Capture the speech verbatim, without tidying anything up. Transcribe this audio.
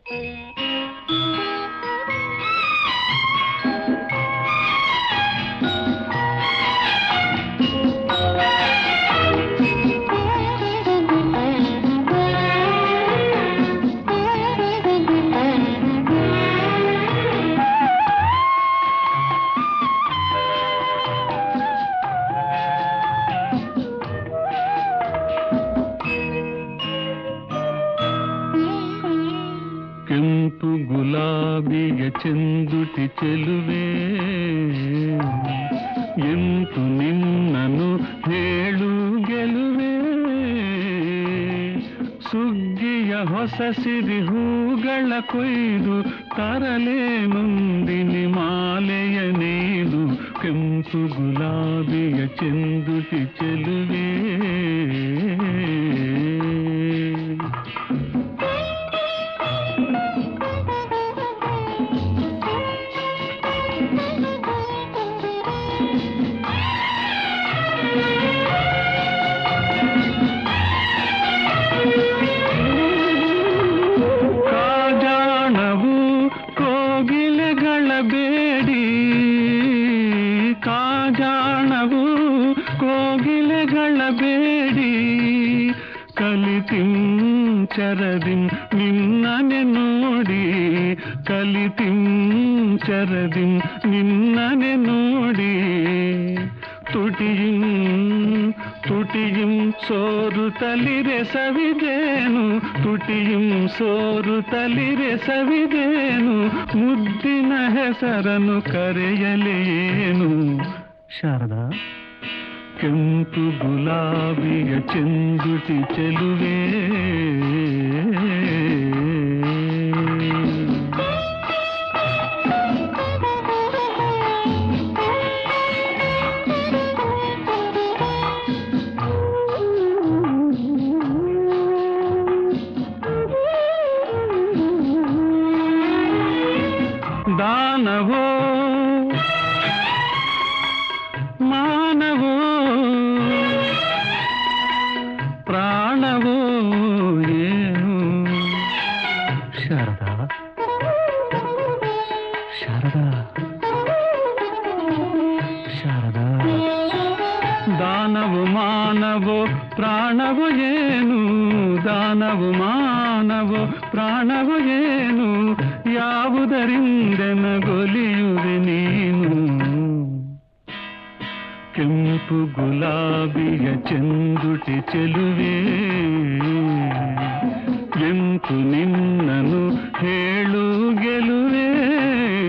ಕೆಂಪು ಗುಲಾಬಿಯ ಚೆಂದುಟಿ ಚೆಲುವೆ ಎಂತು ನಿನ್ನನು ಹೇಳು ಗೆಲುವೆ ಸುಗ್ಗಿಯ ಹೊಸ ಸಿರಿ ಹೂಗಳ ಕೊಯ್ದು ತರಲೆ ಮುಂದಿನಿ ಮಾಲೆಯ ನೇದು ಕೆಂಪು ಗುಲಾಬಿಯ ಚೆಂದುಟಿ ಚೆಲುವೆ ಬೇಡಿ ಕಾಜಾಣವು ಕೋಗಿಲೆಗಳ ಬೇಡಿ ಕಲಿತಿಂ ಚರದಿಂ ನಿನ್ನನೆ ನೋಡಿ ಕಲಿತಿಂ ಚರದಿಂ ನಿನ್ನನೆ ನೋಡಿ ತುಟಿಯಿಂ ತುಟಿಯಿಂ ಸೋರು ತಲಿರೆ ಸವಿದೇನು ತುಟಿಯಿಂ ಸೋರು ತಲಿರೆ ಸವಿದೇನು ಮುದ್ದಿನ ಹೆಸರನ್ನು ಕರೆಯಲೇನು ಶಾರದಾ ಕೆಂಪು ಗುಲಾಬಿಯ ಚೆಂದುಟಿ ಚೆಲುವೆ दानवो मानवो प्राणवो ಏನು ಶಾರದಾ ಶಾರದಾ ಶಾರದಾ ದಾನವು ಮಾನವೋ ಪ್ರಾಣವೋ ಏನು ದಾನವು ಮಾನವೋ ಪ್ರಾಣವೋ ಏನು ಯಾವುದರಿಂದೆನಗೊಲಿಯುವೆ ನೀನು ಕೆಂಪು ಗುಲಾಬಿಯ ಚೆಂದುಟಿ ಚೆಲುವೆ ಎಂತು ನಿನ್ನನು ಹೇಳು ಗೆಲುವೆ